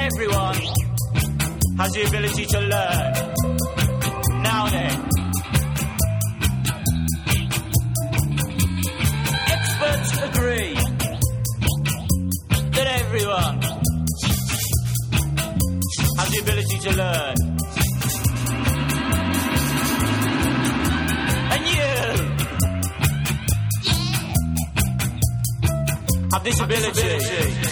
everyone has the ability to learn. Now then, experts agree that everyone has the ability to learn. And you have this ability.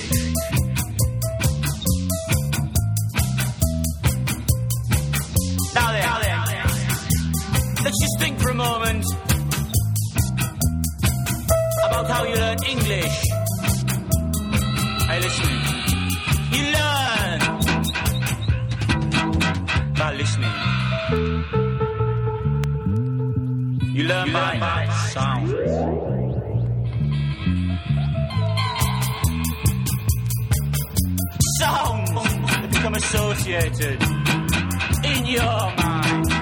Now then, let's just think for a moment about how you learn English. Hey, listen. You learn by listening. You learn by sound. Sounds that become associated in your mind.